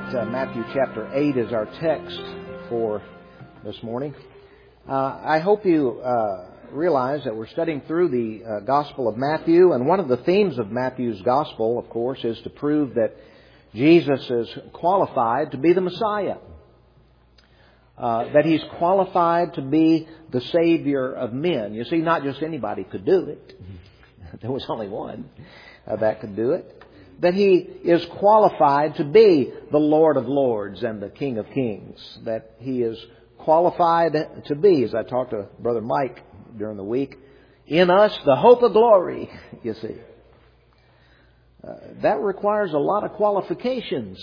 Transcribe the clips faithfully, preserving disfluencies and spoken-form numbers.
Uh, Matthew chapter eight is our text for this morning. Uh, I hope you uh, realize that we're studying through the uh, Gospel of Matthew, and one of the themes of Matthew's Gospel, of course, is to prove that Jesus is qualified to be the Messiah. Uh, that He's qualified to be the Savior of men. You see, not just anybody could do it. There was only one uh, that could do it. That He is qualified to be the Lord of Lords and the King of Kings. That He is qualified to be, as I talked to Brother Mike during the week, in us the hope of glory, you see. Uh, that requires a lot of qualifications.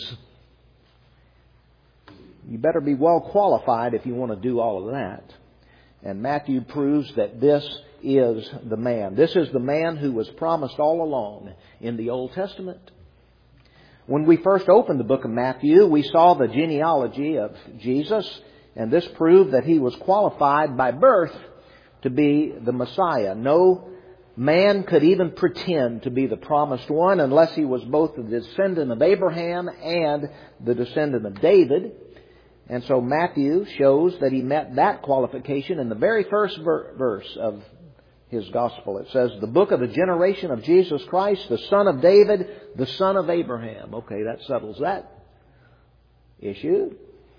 You better be well qualified if you want to do all of that. And Matthew proves that this is the man. This is the man who was promised all along in the Old Testament. When we first opened the book of Matthew, we saw the genealogy of Jesus, and this proved that He was qualified by birth to be the Messiah. No man could even pretend to be the promised one unless he was both the descendant of Abraham and the descendant of David. And so Matthew shows that he met that qualification in the very first ver- verse of his gospel. It says, the book of the generation of Jesus Christ, the son of David, the son of Abraham. Okay, that settles that issue.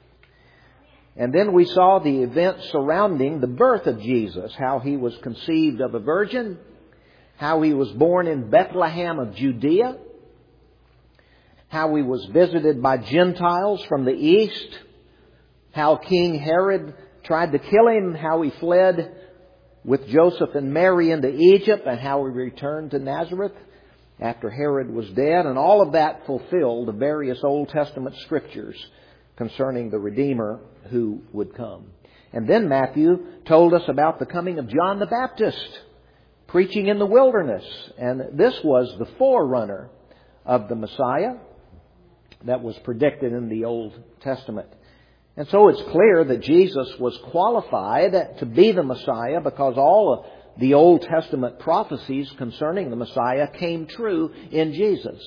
And then we saw the events surrounding the birth of Jesus, how He was conceived of a virgin, how He was born in Bethlehem of Judea, how He was visited by Gentiles from the east, how King Herod tried to kill Him, how He fled with Joseph and Mary into Egypt, and how He returned to Nazareth after Herod was dead. And all of that fulfilled the various Old Testament scriptures concerning the Redeemer who would come. And then Matthew told us about the coming of John the Baptist, preaching in the wilderness. And this was the forerunner of the Messiah that was predicted in the Old Testament. And so it's clear that Jesus was qualified to be the Messiah because all of the Old Testament prophecies concerning the Messiah came true in Jesus.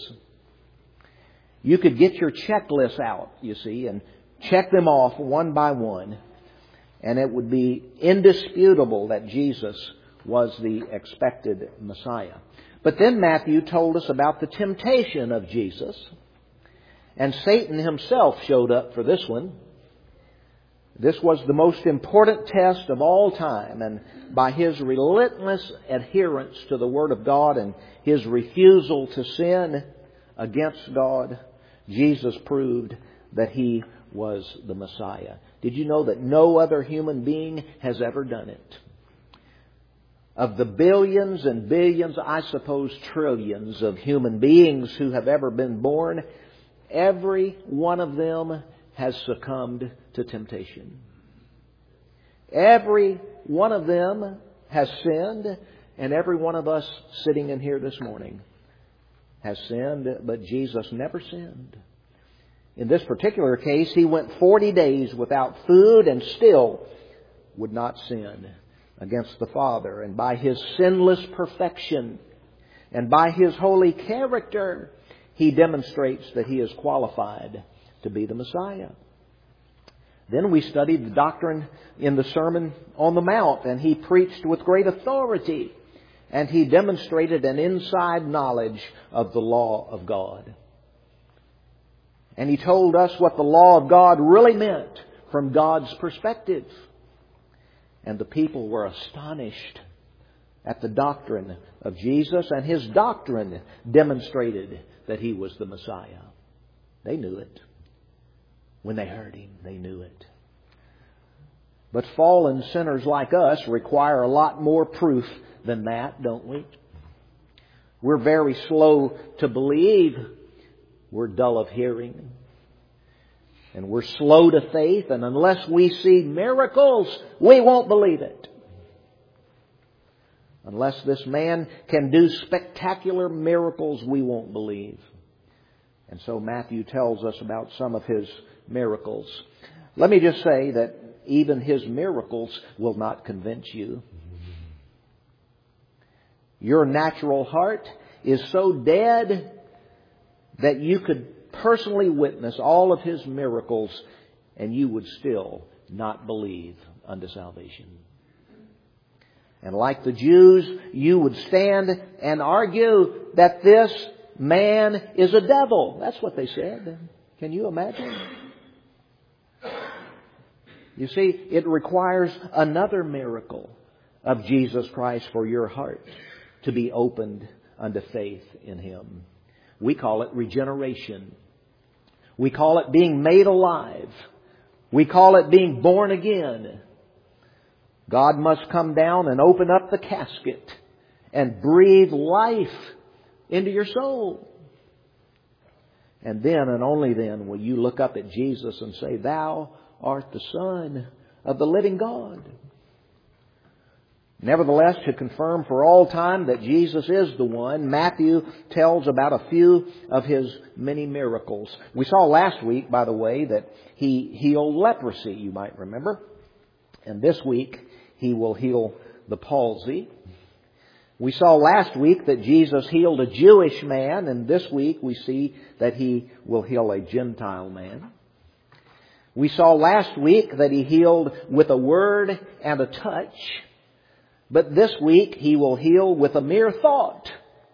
You could get your checklist out, you see, and check them off one by one, and it would be indisputable that Jesus was the expected Messiah. But then Matthew told us about the temptation of Jesus, and Satan himself showed up for this one. This was the most important test of all time, and by His relentless adherence to the Word of God and His refusal to sin against God, Jesus proved that He was the Messiah. Did you know that no other human being has ever done it? Of the billions and billions, I suppose trillions of human beings who have ever been born, every one of them has succumbed to temptation. Every one of them has sinned, and every one of us sitting in here this morning has sinned, but Jesus never sinned. In this particular case, He went forty days without food and still would not sin against the Father. And by His sinless perfection and by His holy character, He demonstrates that He is qualified to be the Messiah. Then we studied the doctrine in the Sermon on the Mount, and He preached with great authority, and He demonstrated an inside knowledge of the law of God. And He told us what the law of God really meant from God's perspective. And the people were astonished at the doctrine of Jesus, and His doctrine demonstrated that He was the Messiah. They knew it. When they heard Him, they knew it. But fallen sinners like us require a lot more proof than that, don't we? We're very slow to believe. We're dull of hearing. And we're slow to faith. And unless we see miracles, we won't believe it. Unless this man can do spectacular miracles, we won't believe. And so Matthew tells us about some of His miracles. Let me just say that even His miracles will not convince you. Your natural heart is so dead that you could personally witness all of His miracles, and you would still not believe unto salvation. And like the Jews, you would stand and argue that this man is a devil. That's what they said. Can you imagine? You see, it requires another miracle of Jesus Christ for your heart to be opened unto faith in Him. We call it regeneration. We call it being made alive. We call it being born again. God must come down and open up the casket and breathe life into your soul. And then and only then will you look up at Jesus and say, Thou art the Son of the living God. Nevertheless, to confirm for all time that Jesus is the one, Matthew tells about a few of His many miracles. We saw last week, by the way, that He healed leprosy, you might remember. And this week, He will heal the palsy. We saw last week that Jesus healed a Jewish man, and this week we see that He will heal a Gentile man. We saw last week that He healed with a word and a touch. But this week He will heal with a mere thought.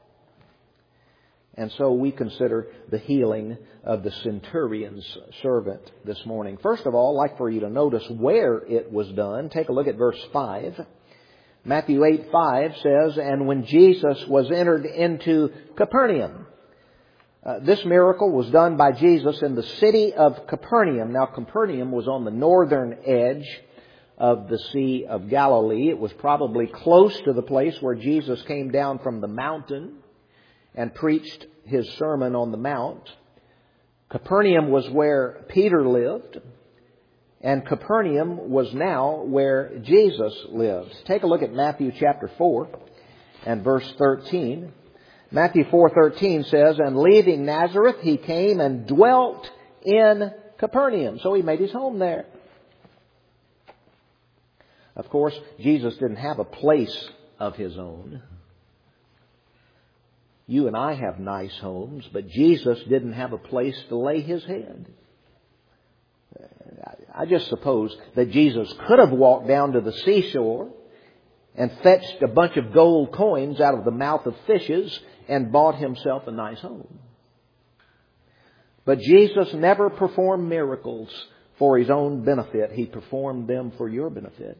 And so we consider the healing of the centurion's servant this morning. First of all, I'd like for you to notice where it was done. Take a look at verse five. Matthew eight five says, And when Jesus was entered into Capernaum. Uh, this miracle was done by Jesus in the city of Capernaum. Now, Capernaum was on the northern edge of the Sea of Galilee. It was probably close to the place where Jesus came down from the mountain and preached His Sermon on the Mount. Capernaum was where Peter lived, and Capernaum was now where Jesus lives. Take a look at Matthew chapter four and verse thirteen. Matthew four thirteen says, And leaving Nazareth, He came and dwelt in Capernaum. So He made His home there. Of course, Jesus didn't have a place of His own. You and I have nice homes, but Jesus didn't have a place to lay His head. I just suppose that Jesus could have walked down to the seashore and fetched a bunch of gold coins out of the mouth of fishes and bought Himself a nice home. But Jesus never performed miracles for His own benefit. He performed them for your benefit.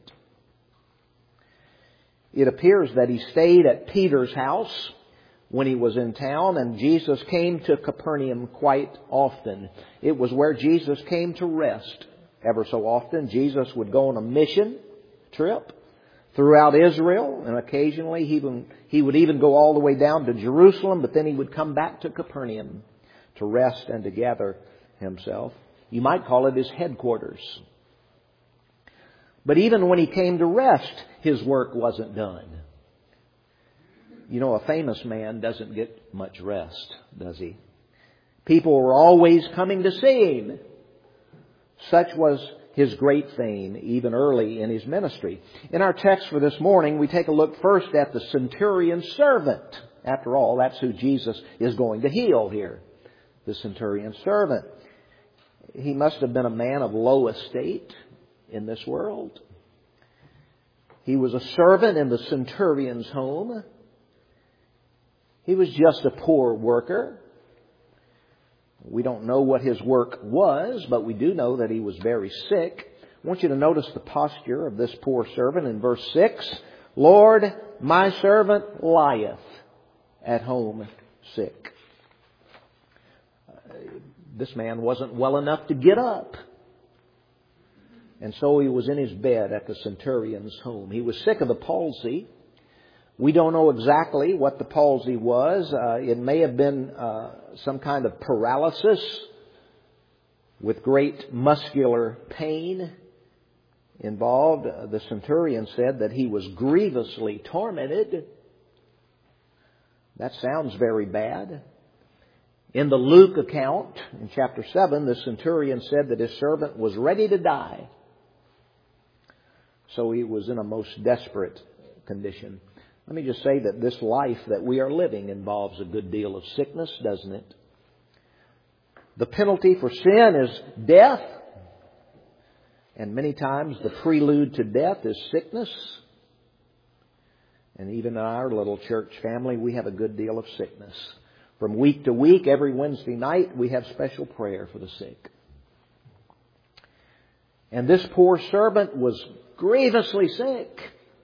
It appears that He stayed at Peter's house when He was in town, and Jesus came to Capernaum quite often. It was where Jesus came to rest ever so often. Jesus would go on a mission trip throughout Israel, and occasionally he would, he would even go all the way down to Jerusalem, but then He would come back to Capernaum to rest and to gather Himself. You might call it His headquarters. But even when He came to rest, His work wasn't done. You know, a famous man doesn't get much rest, does he? People were always coming to see Him. Such was His great fame, even early in His ministry. In our text for this morning, we take a look first at the centurion's servant. After all, that's who Jesus is going to heal here. The centurion's servant. He must have been a man of low estate in this world. He was a servant in the centurion's home. He was just a poor worker. We don't know what his work was, but we do know that he was very sick. I want you to notice the posture of this poor servant in verse six. Lord, my servant lieth at home sick. This man wasn't well enough to get up. And so he was in his bed at the centurion's home. He was sick of the palsy. We don't know exactly what the palsy was. Uh, it may have been uh, some kind of paralysis with great muscular pain involved. Uh, the centurion said that he was grievously tormented. That sounds very bad. In the Luke account, in chapter seven, the centurion said that his servant was ready to die. So he was in a most desperate condition. Let me just say that this life that we are living involves a good deal of sickness, doesn't it? The penalty for sin is death. And many times the prelude to death is sickness. And even in our little church family, we have a good deal of sickness. From week to week, every Wednesday night, we have special prayer for the sick. And this poor servant was grievously sick.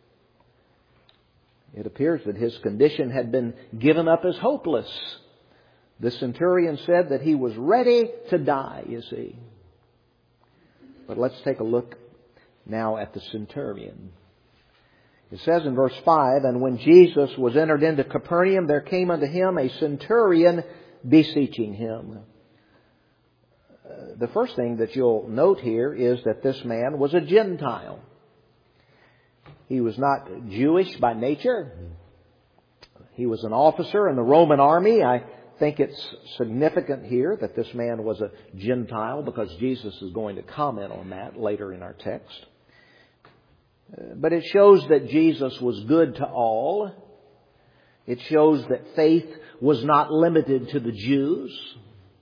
It appears that his condition had been given up as hopeless. The centurion said that he was ready to die, you see. But let's take a look now at the centurion. It says in verse five, "And when Jesus was entered into Capernaum, there came unto him a centurion beseeching him." Uh, the first thing that you'll note here is that this man was a Gentile. He was not Jewish by nature. He was an officer in the Roman army. I think it's significant here that this man was a Gentile because Jesus is going to comment on that later in our text. But it shows that Jesus was good to all. It shows that faith was not limited to the Jews.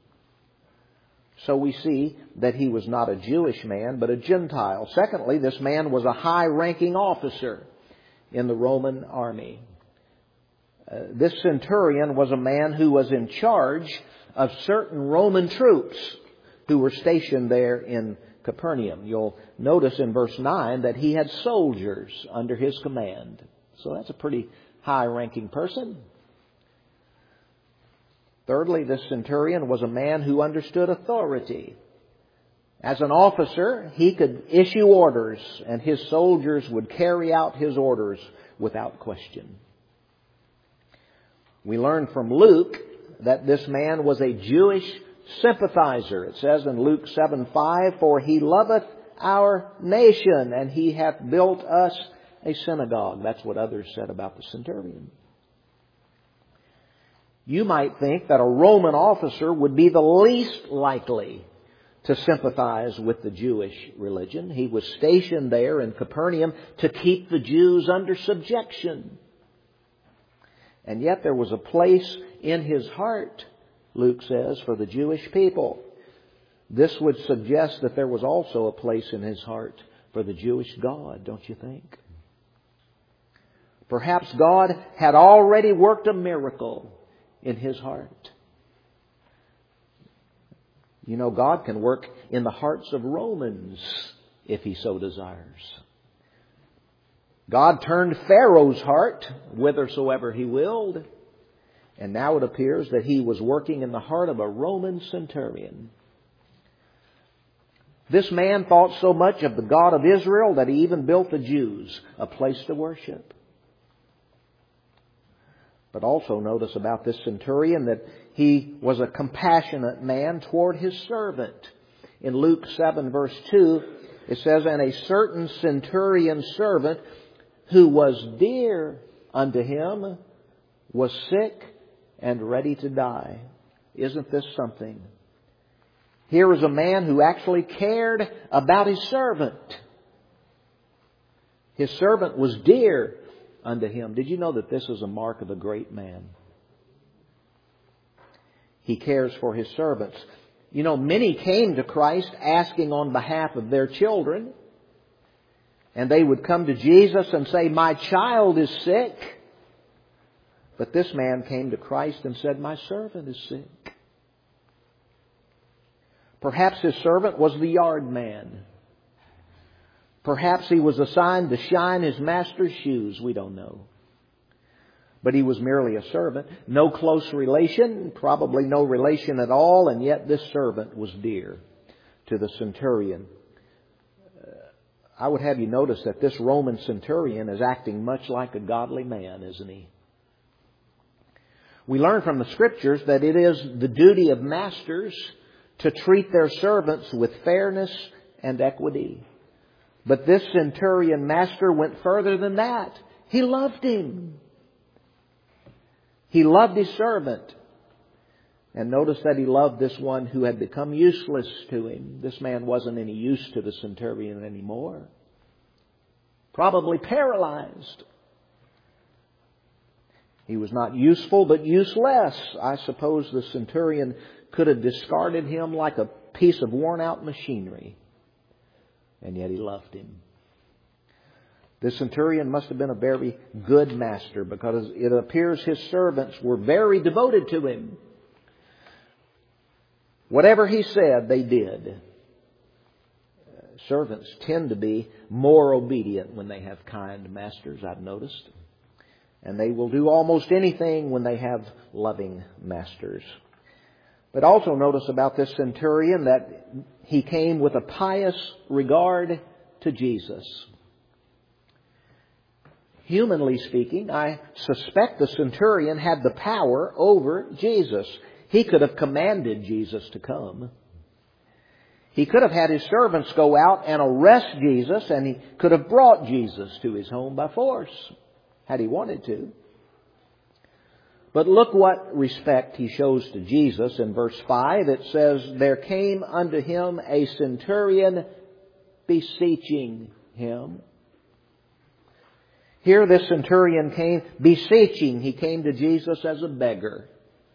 So we see that he was not a Jewish man, but a Gentile. Secondly, this man was a high-ranking officer in the Roman army. Uh, this centurion was a man who was in charge of certain Roman troops who were stationed there in Capernaum. You'll notice in verse nine that he had soldiers under his command. So that's a pretty high-ranking person. Thirdly, this centurion was a man who understood authority. As an officer, he could issue orders, and his soldiers would carry out his orders without question. We learn from Luke that this man was a Jewish sympathizer. It says in Luke seven five, "For he loveth our nation, and he hath built us a synagogue." That's what others said about the centurion. You might think that a Roman officer would be the least likely to sympathize with the Jewish religion. He was stationed there in Capernaum to keep the Jews under subjection. And yet there was a place in his heart, Luke says, for the Jewish people. This would suggest that there was also a place in his heart for the Jewish God, don't you think? Perhaps God had already worked a miracle in his heart. You know, God can work in the hearts of Romans if He so desires. God turned Pharaoh's heart whithersoever He willed. And now it appears that He was working in the heart of a Roman centurion. This man thought so much of the God of Israel that he even built the Jews a place to worship. But also notice about this centurion that he was a compassionate man toward his servant. In Luke seven verse two, it says, "And a certain centurion servant who was dear unto him was sick and ready to die." Isn't this something? Here is a man who actually cared about his servant. His servant was dear unto him. Did you know that this is a mark of a great man? He cares for his servants. You know, many came to Christ asking on behalf of their children. And they would come to Jesus and say, "My child is sick." But this man came to Christ and said, "My servant is sick." Perhaps his servant was the yard man. Perhaps he was assigned to shine his master's shoes. We don't know. But he was merely a servant. No close relation, probably no relation at all, and yet this servant was dear to the centurion. I would have you notice that this Roman centurion is acting much like a godly man, isn't he? We learn from the Scriptures that it is the duty of masters to treat their servants with fairness and equity. But this centurion master went further than that. He loved him. He loved his servant. And notice that he loved this one who had become useless to him. This man wasn't any use to the centurion anymore. Probably paralyzed. He was not useful, but useless. I suppose the centurion could have discarded him like a piece of worn-out machinery. And yet he loved him. The centurion must have been a very good master, because it appears his servants were very devoted to him. Whatever he said, they did. Servants tend to be more obedient when they have kind masters, I've noticed. And they will do almost anything when they have loving masters. But also notice about this centurion that he came with a pious regard to Jesus. Humanly speaking, I suspect the centurion had the power over Jesus. He could have commanded Jesus to come. He could have had his servants go out and arrest Jesus, and he could have brought Jesus to his home by force, had he wanted to. But look what respect he shows to Jesus. In verse five, it says, "There came unto him a centurion beseeching him." Here this centurion came beseeching. He came to Jesus as a beggar.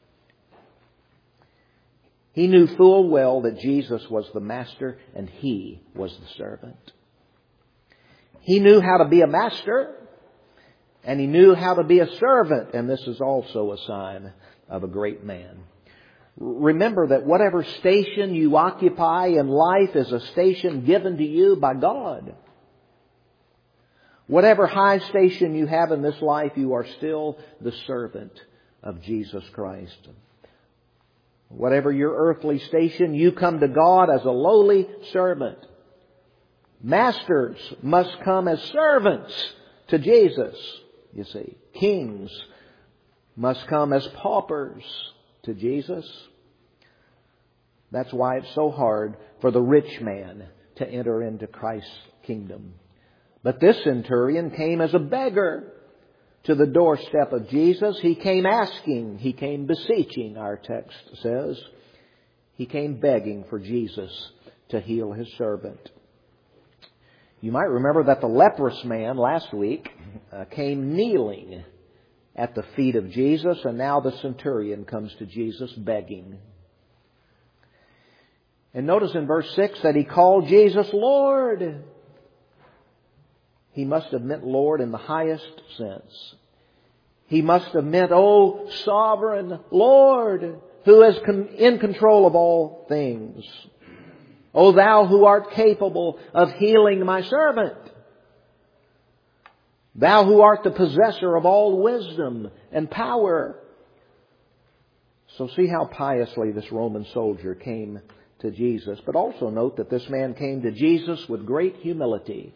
He knew full well that Jesus was the master and he was the servant. He knew how to be a master and he knew how to be a servant. And this is also a sign of a great man. Remember that whatever station you occupy in life is a station given to you by God. Whatever high station you have in this life, you are still the servant of Jesus Christ. Whatever your earthly station, you come to God as a lowly servant. Masters must come as servants to Jesus, you see. Kings must come as paupers to Jesus. That's why it's so hard for the rich man to enter into Christ's kingdom. But this centurion came as a beggar to the doorstep of Jesus. He came asking, he came beseeching, our text says. He came begging for Jesus to heal his servant. You might remember that the leprous man last week uh, came kneeling at the feet of Jesus, and now the centurion comes to Jesus begging. And notice in verse six that he called Jesus Lord. He must have meant Lord in the highest sense. He must have meant, "O sovereign Lord, who is in control of all things. O thou who art capable of healing my servant. Thou who art the possessor of all wisdom and power." So see how piously this Roman soldier came to Jesus. But also note that this man came to Jesus with great humility.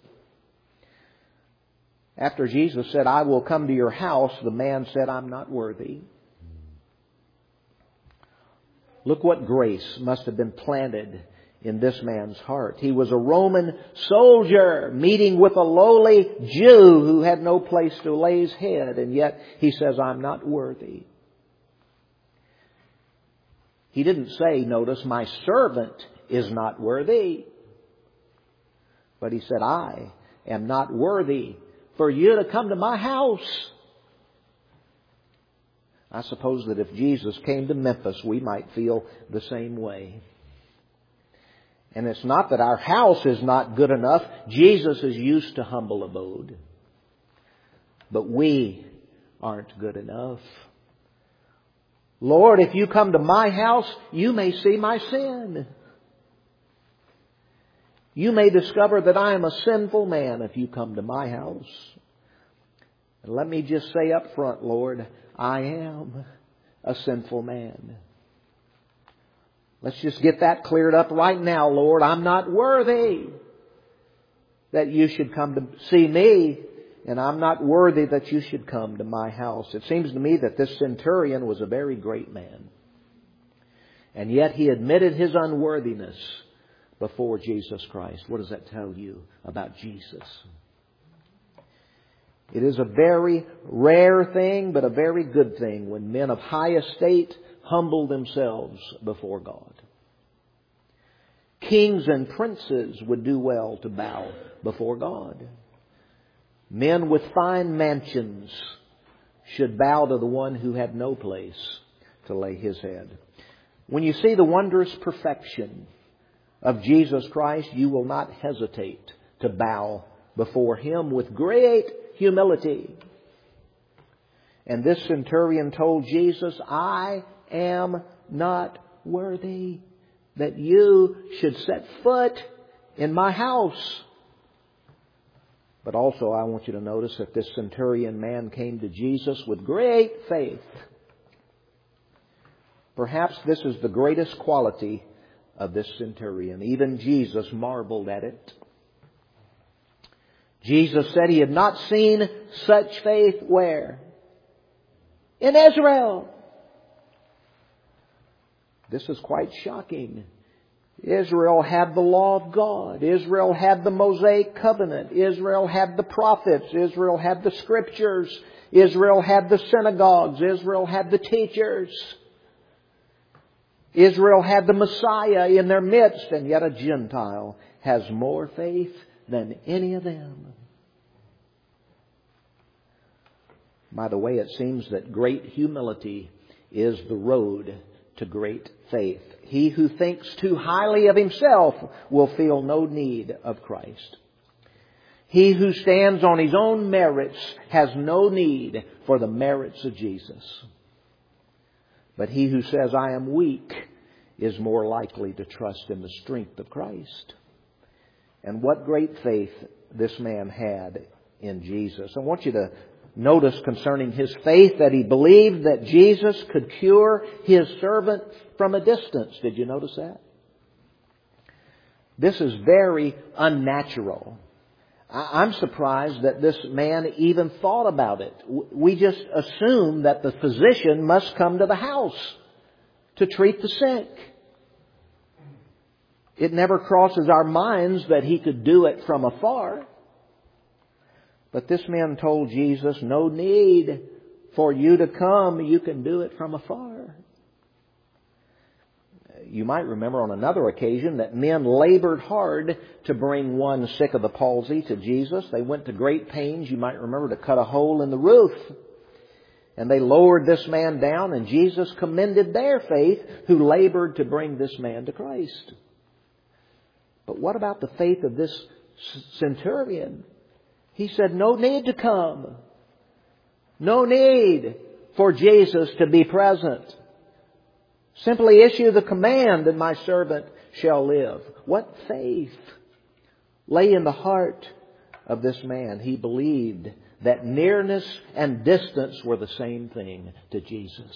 After Jesus said, "I will come to your house," the man said, "I'm not worthy." Look what grace must have been planted in this man's heart. He was a Roman soldier meeting with a lowly Jew who had no place to lay his head, and yet he says, "I'm not worthy." He didn't say, notice, "My servant is not worthy." But he said, "I am not worthy for you to come to my house." I suppose that if Jesus came to Memphis, we might feel the same way. And it's not that our house is not good enough. Jesus is used to humble abode. But we aren't good enough. "Lord, if you come to my house, you may see my sin. You may discover that I am a sinful man if you come to my house." And let me just say up front, Lord, I am a sinful man. Let's just get that cleared up right now, Lord. I'm not worthy that you should come to see me, and I'm not worthy that you should come to my house. It seems to me that this centurion was a very great man. And yet he admitted his unworthiness before Jesus Christ. What does that tell you about Jesus? It is a very rare thing, but a very good thing when men of high estate humble themselves before God. Kings and princes would do well to bow before God. Men with fine mansions should bow to the one who had no place to lay his head. When you see the wondrous perfection of Jesus Christ, you will not hesitate to bow before Him with great humility. And this centurion told Jesus, I am not worthy that you should set foot in my house. But also I want you to notice that this centurion man came to Jesus with great faith. Perhaps this is the greatest quality of this centurion. Even Jesus marveled at it. Jesus said He had not seen such faith where? In Israel. This is quite shocking. Israel had the law of God. Israel had the Mosaic covenant. Israel had the prophets. Israel had the scriptures. Israel had the synagogues. Israel had the teachers. Israel had the Messiah in their midst, and yet a Gentile has more faith than any of them. By the way, it seems that great humility is the road to great faith. He who thinks too highly of himself will feel no need of Christ. He who stands on his own merits has no need for the merits of Jesus. But he who says, I am weak, is more likely to trust in the strength of Christ. And what great faith this man had in Jesus. I want you to notice concerning his faith that he believed that Jesus could cure his servant from a distance. Did you notice that? This is very unnatural. I'm surprised that this man even thought about it. We just assume that the physician must come to the house to treat the sick. It never crosses our minds that he could do it from afar. But this man told Jesus, no need for you to come. You can do it from afar. You might remember on another occasion that men labored hard to bring one sick of the palsy to Jesus. They went to great pains, you might remember, to cut a hole in the roof. And they lowered this man down, and Jesus commended their faith who labored to bring this man to Christ. But what about the faith of this centurion? He said, no need to come. No need for Jesus to be present. Simply issue the command and my servant shall live. What faith lay in the heart of this man? He believed that nearness and distance were the same thing to Jesus.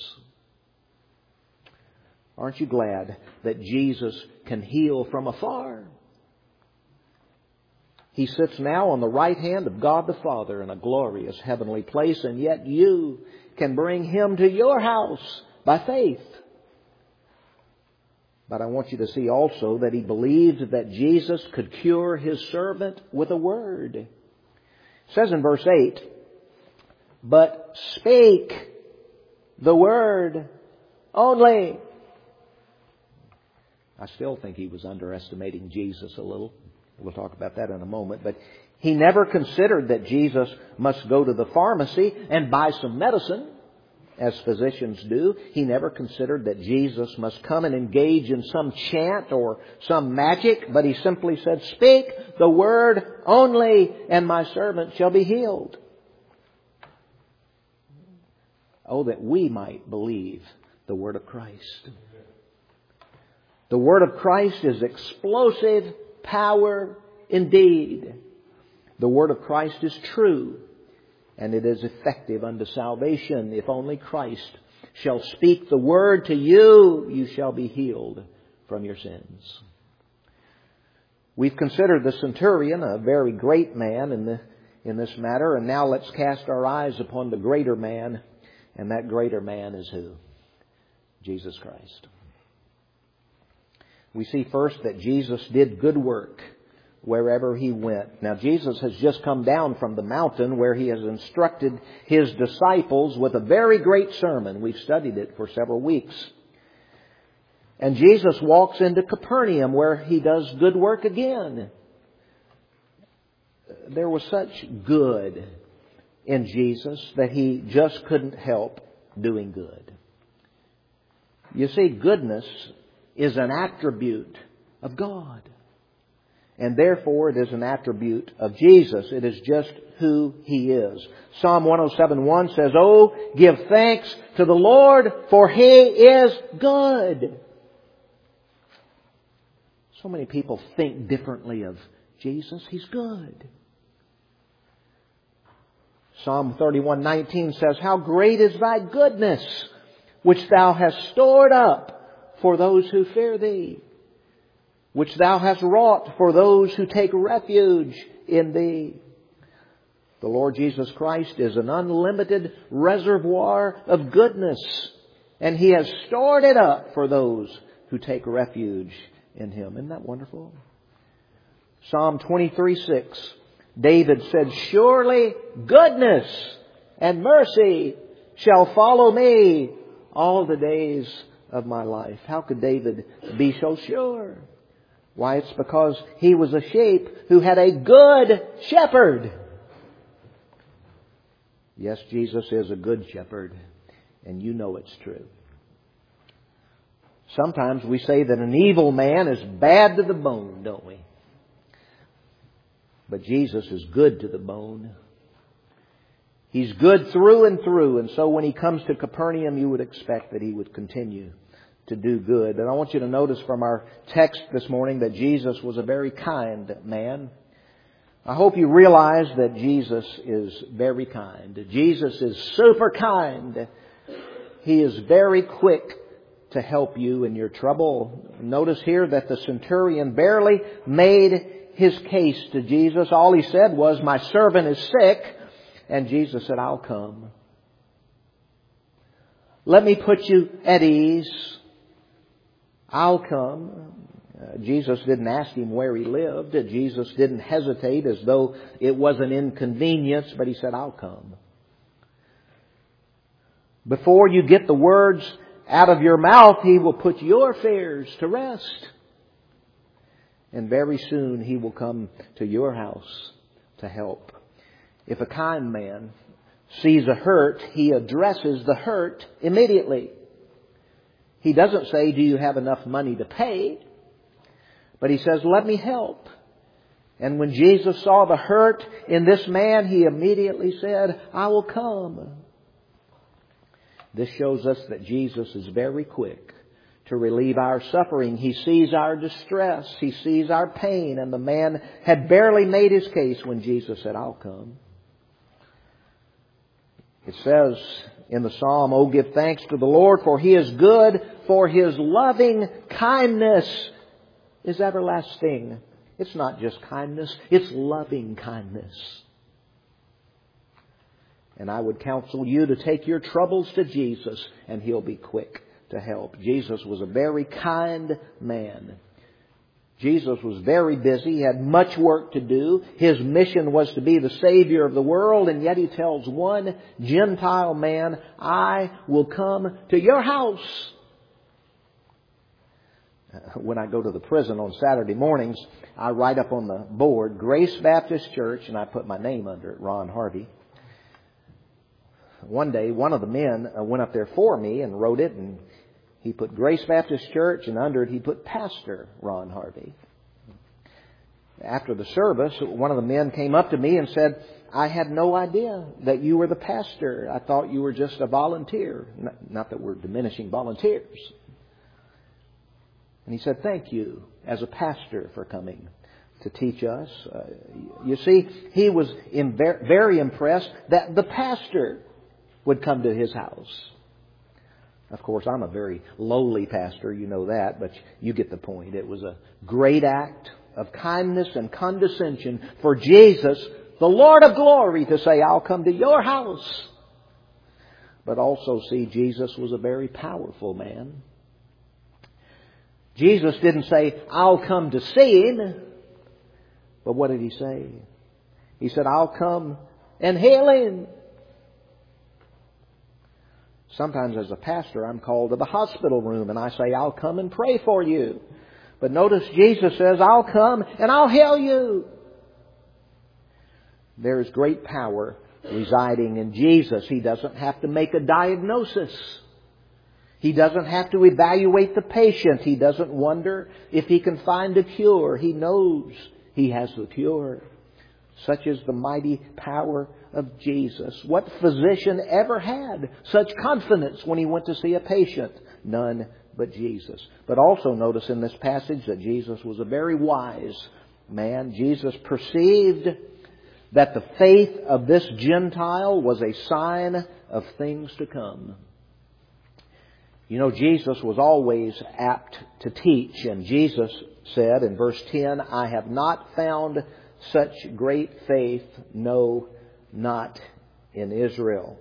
Aren't you glad that Jesus can heal from afar? He sits now on the right hand of God the Father in a glorious heavenly place, and yet you can bring Him to your house by faith. But I want you to see also that he believed that Jesus could cure his servant with a word. It says in verse eight, but speak the word only. I still think he was underestimating Jesus a little. We'll talk about that in a moment. But he never considered that Jesus must go to the pharmacy and buy some medicine, as physicians do. He never considered that Jesus must come and engage in some chant or some magic, but he simply said, speak the word only, and my servant shall be healed. Oh, that we might believe the word of Christ. The word of Christ is explosive power indeed. The word of Christ is true, and it is effective unto salvation. If only Christ shall speak the word to you, you shall be healed from your sins. We've considered the centurion a very great man in the in this matter, and now let's cast our eyes upon the greater man, and that greater man is who? Jesus Christ. We see first that Jesus did good work wherever He went. Now, Jesus has just come down from the mountain where He has instructed His disciples with a very great sermon. We've studied it for several weeks. And Jesus walks into Capernaum where He does good work again. There was such good in Jesus that he just couldn't help doing good. You see, goodness is an attribute of God. And therefore it is an attribute of Jesus. It is just who He is. Psalm one oh seven one says, "Oh, give thanks to the Lord, for He is good." So many people think differently of Jesus. He's good. Psalm thirty-one nineteen says, "How great is thy goodness, which thou hast stored up for those who fear thee, which thou hast wrought for those who take refuge in thee." The Lord Jesus Christ is an unlimited reservoir of goodness, and He has stored it up for those who take refuge in Him. Isn't that wonderful? Psalm twenty-three six, David said, "Surely goodness and mercy shall follow me all the days of my life." How could David be so sure? Why, it's because he was a sheep who had a good shepherd. Yes, Jesus is a good shepherd, and you know it's true. Sometimes we say that an evil man is bad to the bone, don't we? But Jesus is good to the bone. He's good through and through, and so when He comes to Capernaum, you would expect that He would continue to do good. And I want you to notice from our text this morning that Jesus was a very kind man. I hope you realize that Jesus is very kind. Jesus is super kind. He is very quick to help you in your trouble. Notice here that the centurion barely made his case to Jesus. All he said was, "My servant is sick." And Jesus said, "I'll come. Let me put you at ease. I'll come." Uh, Jesus didn't ask him where he lived. Jesus didn't hesitate as though it was an inconvenience, but He said, "I'll come." Before you get the words out of your mouth, He will put your fears to rest. And very soon He will come to your house to help. If a kind man sees a hurt, he addresses the hurt immediately. He doesn't say, "Do you have enough money to pay?" But He says, "Let me help." And when Jesus saw the hurt in this man, He immediately said, "I will come." This shows us that Jesus is very quick to relieve our suffering. He sees our distress. He sees our pain. And the man had barely made his case when Jesus said, "I'll come." It says in the Psalm, "Oh, give thanks to the Lord, for He is good, for His loving kindness is everlasting." It's not just kindness, it's loving kindness. And I would counsel you to take your troubles to Jesus, and He'll be quick to help. Jesus was a very kind man. Jesus was very busy. He had much work to do. His mission was to be the Savior of the world, and yet He tells one Gentile man, "I will come to your house." When I go to the prison on Saturday mornings, I write up on the board, "Grace Baptist Church," and I put my name under it, Ron Harvey. One day, one of the men went up there for me and wrote it, and he put Grace Baptist Church, and under it he put Pastor Ron Harvey. After the service, one of the men came up to me and said, "I had no idea that you were the pastor. I thought you were just a volunteer." Not that we're diminishing volunteers. And he said, "Thank you as a pastor for coming to teach us." Uh, you see, he was in ver- very impressed that the pastor would come to his house. Of course, I'm a very lowly pastor, you know that, but you get the point. It was a great act of kindness and condescension for Jesus, the Lord of glory, to say, "I'll come to your house." But also see, Jesus was a very powerful man. Jesus didn't say, "I'll come to see Him." But what did He say? He said, "I'll come and heal him." Sometimes as a pastor, I'm called to the hospital room and I say, "I'll come and pray for you." But notice Jesus says, "I'll come and I'll heal you." There is great power residing in Jesus. He doesn't have to make a diagnosis. He doesn't have to evaluate the patient. He doesn't wonder if he can find a cure. He knows He has the cure. Such is the mighty power of Jesus. What physician ever had such confidence when he went to see a patient? None but Jesus. But also notice in this passage that Jesus was a very wise man. Jesus perceived that the faith of this Gentile was a sign of things to come. You know, Jesus was always apt to teach, and Jesus said in verse ten, I have not found such great faith, no, not in Israel.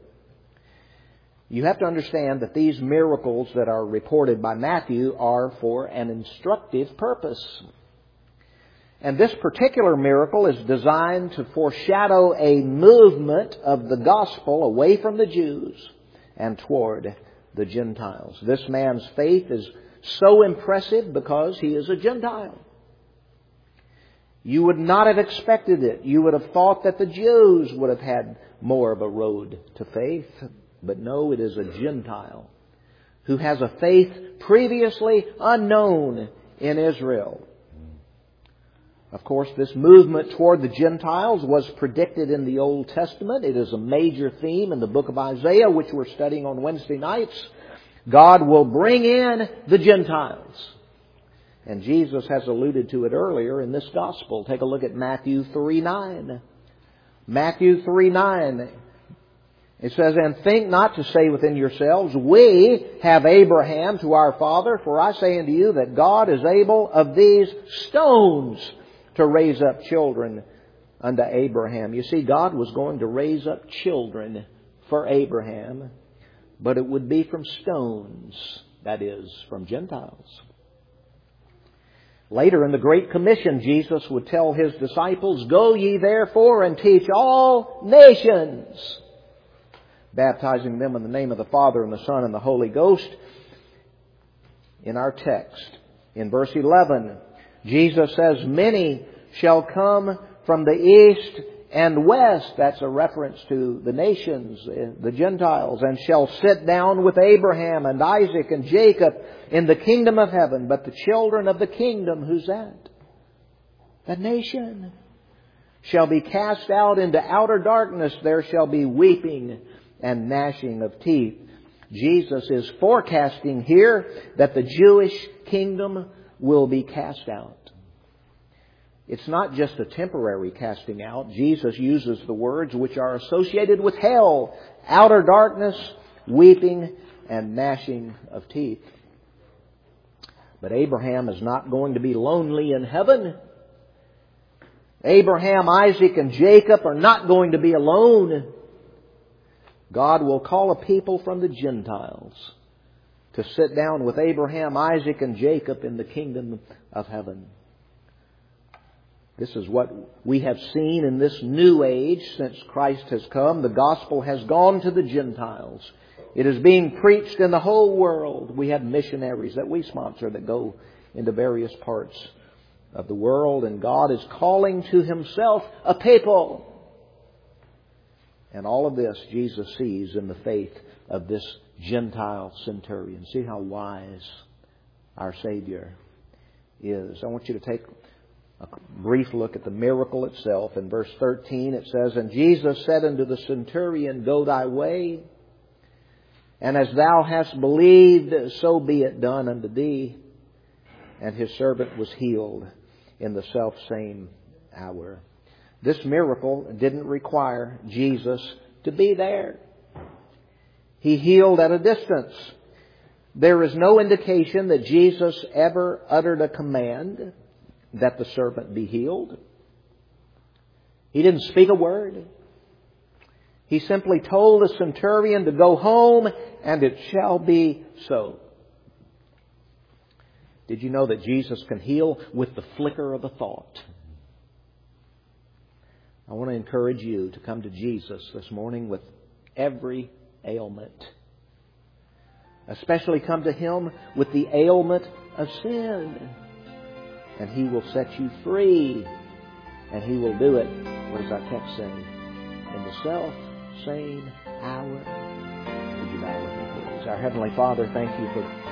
You have to understand that these miracles that are reported by Matthew are for an instructive purpose. And this particular miracle is designed to foreshadow a movement of the gospel away from the Jews and toward the Gentiles. This man's faith is so impressive because he is a Gentile. You would not have expected it. You would have thought that the Jews would have had more of a road to faith. But no, it is a Gentile who has a faith previously unknown in Israel. Of course, this movement toward the Gentiles was predicted in the Old Testament. It is a major theme in the book of Isaiah, which we're studying on Wednesday nights. God will bring in the Gentiles. And Jesus has alluded to it earlier in this gospel. Take a look at Matthew three nine. Matthew three nine. It says, and think not to say within yourselves, we have Abraham to our father, for I say unto you that God is able of these stones to raise up children unto Abraham. You see, God was going to raise up children for Abraham, but it would be from stones, that is, from Gentiles. Later in the Great Commission, Jesus would tell His disciples, go ye therefore and teach all nations, baptizing them in the name of the Father and the Son and the Holy Ghost. In our text, in verse eleven, Jesus says, many shall come from the east and west. That's a reference to the nations, the Gentiles, and shall sit down with Abraham and Isaac and Jacob in the kingdom of heaven. But the children of the kingdom, who's that? The nation, shall be cast out into outer darkness. There shall be weeping and gnashing of teeth. Jesus is forecasting here that the Jewish kingdom will be cast out. It's not just a temporary casting out. Jesus uses the words which are associated with hell, outer darkness, weeping, and gnashing of teeth. But Abraham is not going to be lonely in heaven. Abraham, Isaac, and Jacob are not going to be alone. God will call a people from the Gentiles to sit down with Abraham, Isaac, and Jacob in the kingdom of heaven. This is what we have seen in this new age since Christ has come. The gospel has gone to the Gentiles. It is being preached in the whole world. We have missionaries that we sponsor that go into various parts of the world, and God is calling to Himself a people. And all of this Jesus sees in the faith of this Gentile centurion. See how wise our Savior is. I want you to take a brief look at the miracle itself. In verse thirteen it says, and Jesus said unto the centurion, go thy way, and as thou hast believed, so be it done unto thee. And his servant was healed in the selfsame hour. This miracle didn't require Jesus to be there. He healed at a distance. There is no indication that Jesus ever uttered a command that the servant be healed. He didn't speak a word. He simply told the centurion to go home, and it shall be so. Did you know that Jesus can heal with the flicker of a thought? I want to encourage you to come to Jesus this morning with every ailment. Especially come to Him with the ailment of sin. And He will set you free. And He will do it, what does our text say? In the self same hour. Would you bow with me, please? Our Heavenly Father, thank you for